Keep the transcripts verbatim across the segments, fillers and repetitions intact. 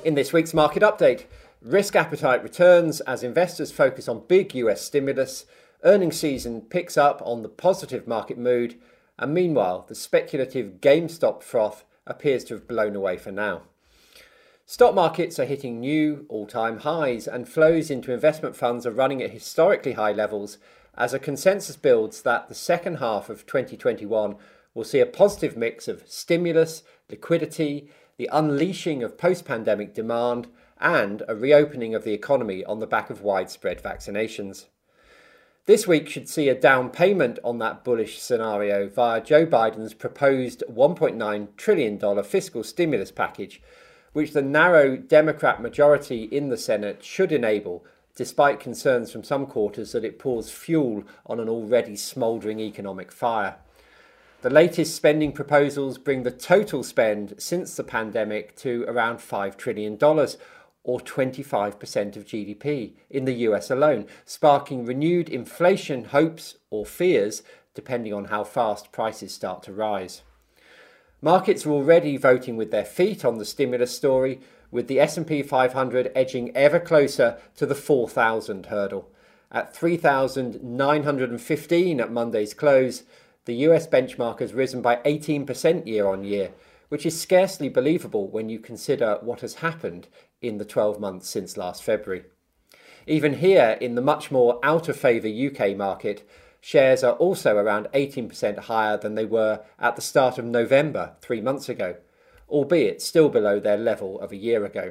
In this week's market update, risk appetite returns as investors focus on big U S stimulus, earnings season picks up on the positive market mood, and meanwhile, the speculative GameStop froth appears to have blown away for now. Stock markets are hitting new all-time highs, and flows into investment funds are running at historically high levels as a consensus builds that the second half of twenty twenty-one will see a positive mix of stimulus, liquidity, the unleashing of post-pandemic demand, and a reopening of the economy on the back of widespread vaccinations. This week should see a down payment on that bullish scenario via Joe Biden's proposed one point nine trillion dollars fiscal stimulus package, which the narrow Democrat majority in the Senate should enable, despite concerns from some quarters that it pours fuel on an already smouldering economic fire. The latest spending proposals bring the total spend since the pandemic to around five trillion dollars, or twenty-five percent of G D P in the U S alone, sparking renewed inflation hopes or fears, depending on how fast prices start to rise. Markets are already voting with their feet on the stimulus story, with the S and P five hundred edging ever closer to the four thousand hurdle. At three thousand nine hundred fifteen at Monday's close, the U S benchmark has risen by eighteen percent year on year, which is scarcely believable when you consider what has happened in the twelve months since last February. Even here, in the much more out-of-favour U K market, shares are also around eighteen percent higher than they were at the start of November, three months ago, albeit still below their level of a year ago.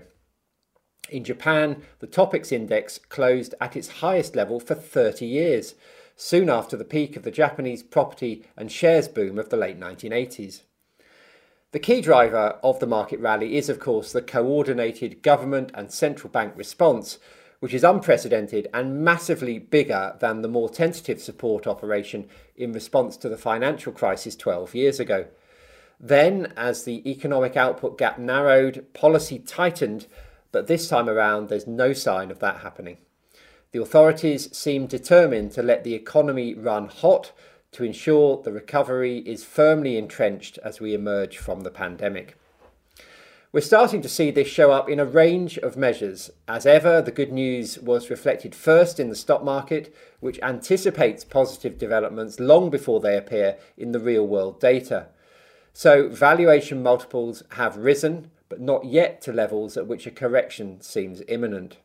In Japan, the Topix index closed at its highest level for thirty years, soon after the peak of the Japanese property and shares boom of the late nineteen eighties. The key driver of the market rally is, of course, the coordinated government and central bank response, which is unprecedented and massively bigger than the more tentative support operation in response to the financial crisis twelve years ago. Then, as the economic output gap narrowed, policy tightened, but this time around there's no sign of that happening. The authorities seem determined to let the economy run hot to ensure the recovery is firmly entrenched as we emerge from the pandemic. We're starting to see this show up in a range of measures. As ever, the good news was reflected first in the stock market, which anticipates positive developments long before they appear in the real-world data. So valuation multiples have risen, but not yet to levels at which a correction seems imminent.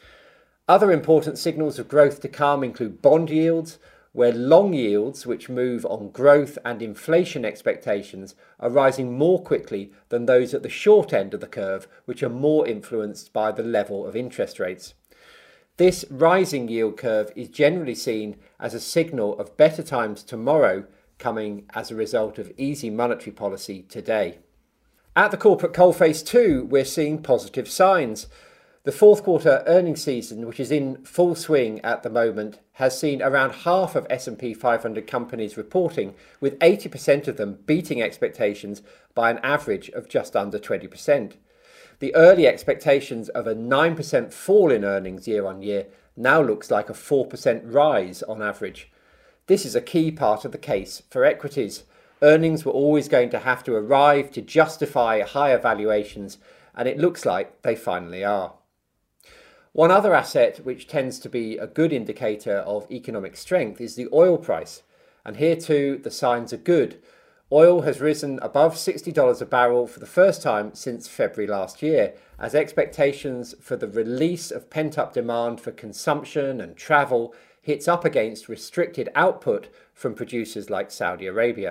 Other important signals of growth to come include bond yields, where long yields, which move on growth and inflation expectations, are rising more quickly than those at the short end of the curve, which are more influenced by the level of interest rates. This rising yield curve is generally seen as a signal of better times tomorrow, coming as a result of easy monetary policy today. At the corporate coalface too, we're seeing positive signs. The fourth quarter earnings season, which is in full swing at the moment, has seen around half of S and P five hundred companies reporting, with eighty percent of them beating expectations by an average of just under twenty percent. The early expectations of a nine percent fall in earnings year on year now looks like a four percent rise on average. This is a key part of the case for equities. Earnings were always going to have to arrive to justify higher valuations, and it looks like they finally are. One other asset which tends to be a good indicator of economic strength is the oil price. And here too, the signs are good. Oil has risen above sixty dollars a barrel for the first time since February last year, as expectations for the release of pent-up demand for consumption and travel hits up against restricted output from producers like Saudi Arabia.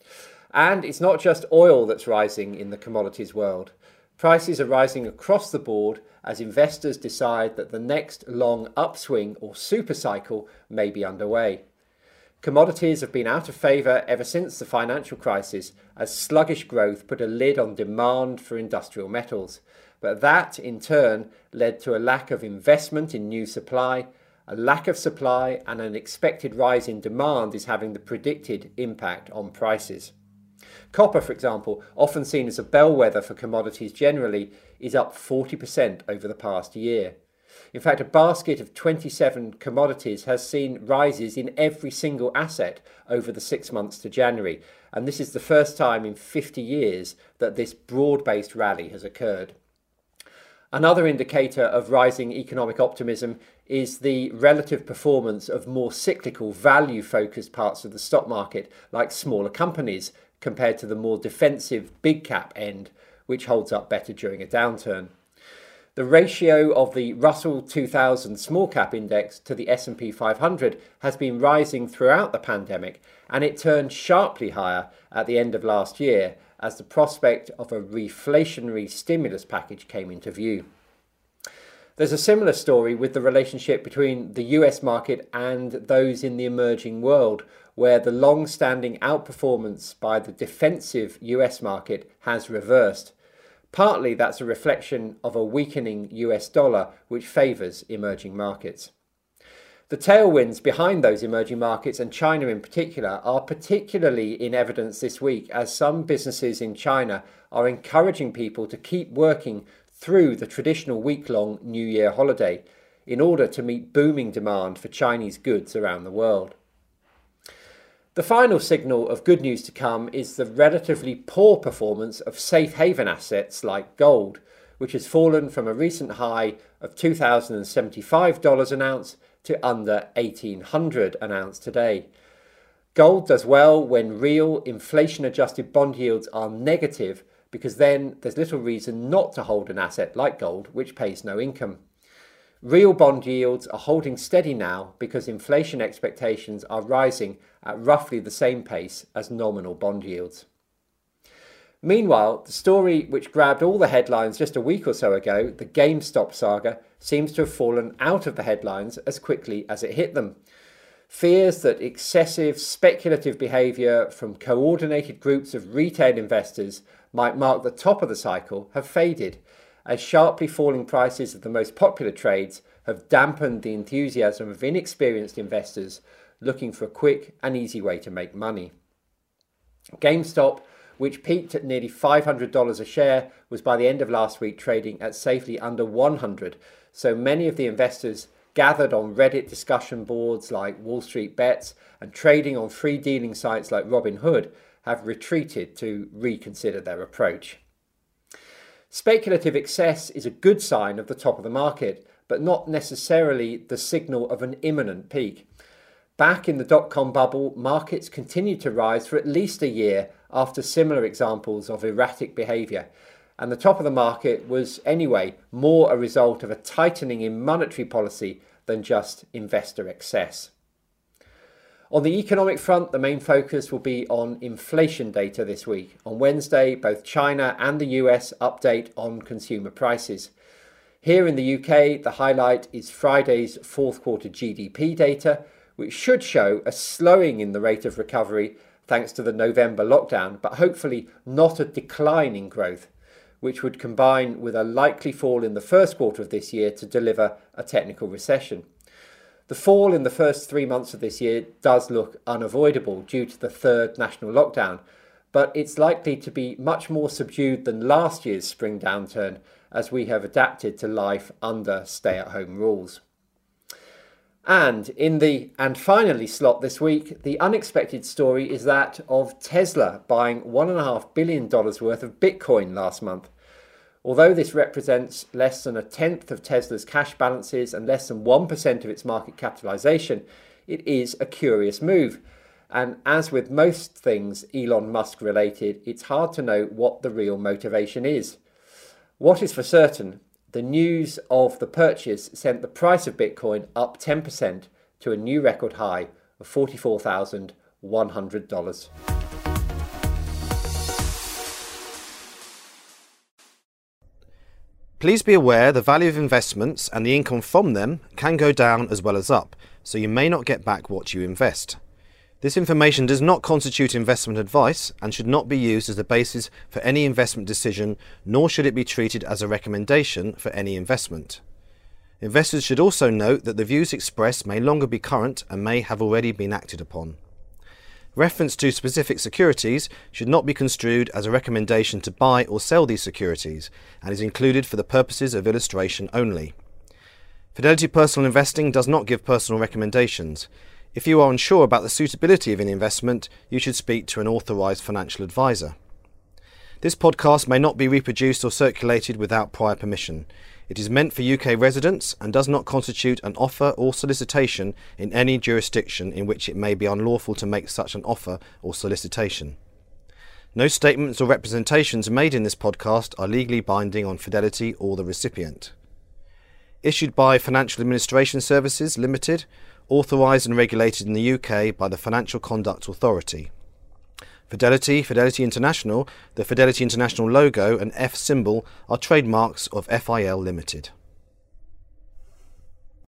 And it's not just oil that's rising in the commodities world. Prices are rising across the board as investors decide that the next long upswing or super cycle may be underway. Commodities have been out of favour ever since the financial crisis, as sluggish growth put a lid on demand for industrial metals. But that, in turn, led to a lack of investment in new supply. A lack of supply and an expected rise in demand is having the predicted impact on prices. Copper, for example, often seen as a bellwether for commodities generally, is up forty percent over the past year. In fact, a basket of twenty-seven commodities has seen rises in every single asset over the six months to January, and this is the first time in fifty years that this broad-based rally has occurred. Another indicator of rising economic optimism is the relative performance of more cyclical, value-focused parts of the stock market, like smaller companies, compared to the more defensive big cap end, which holds up better during a downturn. The ratio of the Russell two thousand small cap index to the S and P five hundred has been rising throughout the pandemic, and it turned sharply higher at the end of last year as the prospect of a reflationary stimulus package came into view. There's a similar story with the relationship between the U S market and those in the emerging world, where the long-standing outperformance by the defensive U S market has reversed. Partly that's a reflection of a weakening U S dollar, which favours emerging markets. The tailwinds behind those emerging markets, and China in particular, are particularly in evidence this week as some businesses in China are encouraging people to keep working through the traditional week-long New Year holiday in order to meet booming demand for Chinese goods around the world. The final signal of good news to come is the relatively poor performance of safe haven assets like gold, which has fallen from a recent high of two thousand seventy-five dollars an ounce to under eighteen hundred dollars an ounce today. Gold does well when real inflation-adjusted bond yields are negative, because then there's little reason not to hold an asset like gold, which pays no income. Real bond yields are holding steady now because inflation expectations are rising at roughly the same pace as nominal bond yields. Meanwhile, the story which grabbed all the headlines just a week or so ago, the GameStop saga, seems to have fallen out of the headlines as quickly as it hit them. Fears that excessive speculative behaviour from coordinated groups of retail investors might mark the top of the cycle have faded, as sharply falling prices of the most popular trades have dampened the enthusiasm of inexperienced investors looking for a quick and easy way to make money. GameStop, which peaked at nearly five hundred dollars a share, was by the end of last week trading at safely under one hundred dollars, so many of the investors gathered on Reddit discussion boards like Wall Street Bets and trading on free dealing sites like Robinhood have retreated to reconsider their approach. Speculative excess is a good sign of the top of the market, but not necessarily the signal of an imminent peak. Back in the dot-com bubble, markets continued to rise for at least a year after similar examples of erratic behaviour, and the top of the market was anyway more a result of a tightening in monetary policy than just investor excess. On the economic front, the main focus will be on inflation data this week. On Wednesday, both China and the U S update on consumer prices. Here in the U K, the highlight is Friday's fourth quarter G D P data, which should show a slowing in the rate of recovery thanks to the November lockdown, but hopefully not a decline in growth, which would combine with a likely fall in the first quarter of this year to deliver a technical recession. The fall in the first three months of this year does look unavoidable due to the third national lockdown, but it's likely to be much more subdued than last year's spring downturn as we have adapted to life under stay-at-home rules. And in the and finally slot this week, the unexpected story is that of Tesla buying one point five billion dollars worth of Bitcoin last month. Although this represents less than a tenth of Tesla's cash balances and less than one percent of its market capitalization, it is a curious move. And as with most things Elon Musk related, it's hard to know what the real motivation is. What is for certain, the news of the purchase sent the price of Bitcoin up ten percent to a new record high of forty-four thousand one hundred dollars. Please be aware the value of investments and the income from them can go down as well as up, so you may not get back what you invest. This information does not constitute investment advice and should not be used as the basis for any investment decision, nor should it be treated as a recommendation for any investment. Investors should also note that the views expressed may longer be current and may have already been acted upon. Reference to specific securities should not be construed as a recommendation to buy or sell these securities and is included for the purposes of illustration only. Fidelity Personal Investing does not give personal recommendations. If you are unsure about the suitability of an investment, you should speak to an authorised financial advisor. This podcast may not be reproduced or circulated without prior permission. It is meant for U K residents and does not constitute an offer or solicitation in any jurisdiction in which it may be unlawful to make such an offer or solicitation. No statements or representations made in this podcast are legally binding on Fidelity or the recipient. Issued by Financial Administration Services Limited, authorised and regulated in the U K by the Financial Conduct Authority. Fidelity, Fidelity International, the Fidelity International logo and F symbol are trademarks of F I L Limited.